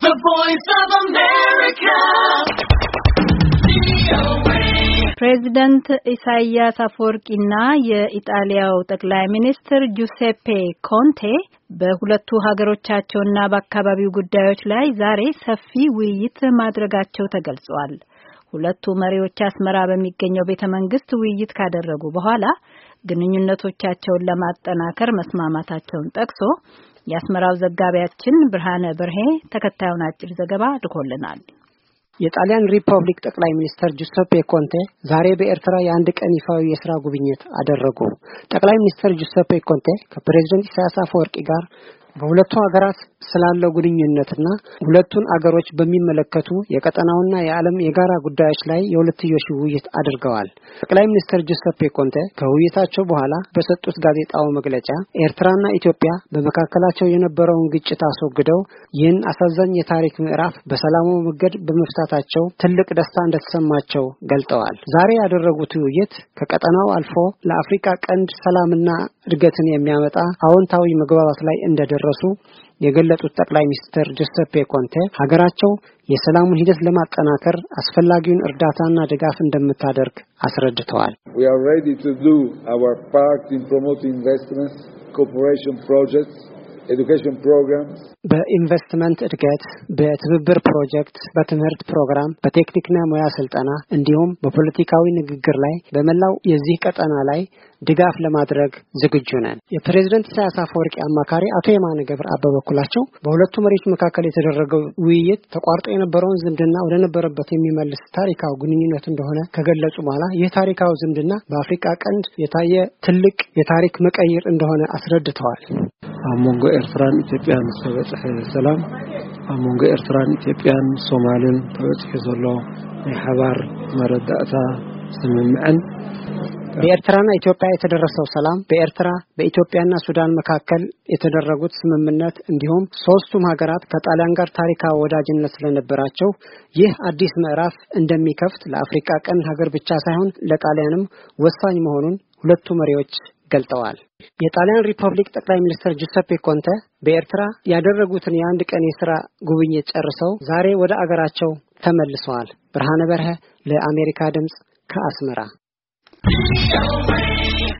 The Voice of America. ፕሬዚዳንት ኢሳያስ አፈወርቂና የኢጣሊያው ጠቅላይ ሚኒስትር ጁሴፔ ኮንቴ በሁለቱ ሀገሮቻቸውና በአካባቢው ጉዳዮች ላይ ዛሬ ሰፊ ውይይት ማድረጋቸው ተገልጿል። ሁለቱ መሪዎች አስመራ በሚገኘው ቤተመንግስት ውይይት ካደረጉ በኋላ ግንኙነቶቻቸውን ለማጠናከር መስማማታቸውን ጠቅሶ የአስመራው ዘጋቢያችን ብርሃነ በርሄ ተከታዩን አጭር ዘገባ ልኮልናል። የጣሊያን ሪፐብሊክ ጠቅላይ ሚኒስትር ጁሴፔ ኮንቴ ዛሬ በኤርትራ የአንድ ቀን ይፋዊ የሥራ ጉብኝት አደረጉ። ጠቅላይ ሚኒስትር ጁሴፔ ኮንቴ ከፕሬዝዳንት ኢሳያስ አፈወርቂ ጋር በሁለቱ ሀገራት ስላለው ግንኙነትና ሁለቱን አገሮች በሚመለከቱ የቀጠናውና የዓለም የጋራ ጉዳዮች ላይ የሁለትዮሽ ውይይት አድርገዋል። ጠቅላይ ሚኒስትር ጁሴፔ ኮንቴ ከውይይታቸው በኋላ በሰጡት ጋዜጣዊ መግለጫ ኤርትራና ኢትዮጵያ በመካከላቸው የነበረውን ግጭት አስወግደው ይህን አሳዛኝ የታሪክ ምዕራፍ በሰላማዊ መንገድ በመፍታታቸው ትልቅ ደስታ እንደተሰማቸው ገልጠዋል። ዛሬ ያደረጉት ውይይት ከቀጠናው አልፎ ለአፍሪካ ቀንድ ሰላምና እድገትን የሚያመጣ አዎንታዊ መግባባት ላይ እንደደረሱ የገለጹት ጠቅላይ ሚኒስትር ጁሴፔ ኮንቴ ሀገራቸው የሰላሙን ሂደት ለማጠናከር አስፈላጊውን እርዳታና ድጋፍ እንደምታደርግ አስረድተዋል። We are ready to do our part in promoting investments, cooperation projects, education programs. በኢንቨስትመንት እድገት፣ በትብብር ፕሮጀክት፣ በትምህርት ፕሮግራም፣ በቴክኒክና ሙያ ስልጠና እንዲሁም በፖለቲካዊ ንግግር ላይ በመላው የዚህ ቀጠና ላይ ድጋፍ ለማድረግ ዝግጁ ነን። የፕሬዝዳንት ኢሳያስ አፈወርቂ አማካሪ አቶ የማነ ገብረአብ በበኩላቸው በሁለቱ መሪዎች መካከል የተደረገው ውይይት ተቋርጦ የነበረውን ዝምድና ወደ ነበረበት የሚመልስ ታሪካዊ ግንኙነት እንደሆነ ከገለጹ በኋላ ይህ ታሪካዊ ዝምድና በአፍሪካ ቀንድ የታየ ትልቅ የታሪክ መቀየር እንደሆነ አስረድተዋል። አሞንጎ ኤርትራን ኢትዮጵያን ሰበጽሕ ሰላም አሞንጎ ኤርትራን ኢትዮጵያን ሶማልን ተበጽሕ ዘሎ የሐባር መረዳእታ ስምምዕን በኤርትራና ኢትዮጵያ የተደረሰው ሰላም በኤርትራ በኢትዮጵያና ሱዳን መካከል የተደረጉት ስምምነት እንዲሁም ሶስቱም ሀገራት ከጣሊያን ጋር ታሪካዊ ወዳጅነት ስለነበራቸው ይህ አዲስ ምዕራፍ እንደሚከፍት ለአፍሪካ ቀንድ ሀገር ብቻ ሳይሆን ለጣሊያንም ወሳኝ መሆኑን ሁለቱ መሪዎች ገልጠዋል። የጣሊያን ሪፐብሊክ ጠቅላይ ሚኒስትር ጁሴፔ ኮንቴ በኤርትራ ያደረጉትን የአንድ ቀን የሥራ ጉብኝት ጨርሰው ዛሬ ወደ አገራቸው ተመልሰዋል። ብርሃነ በርሄ ለአሜሪካ ድምጽ ከአስመራ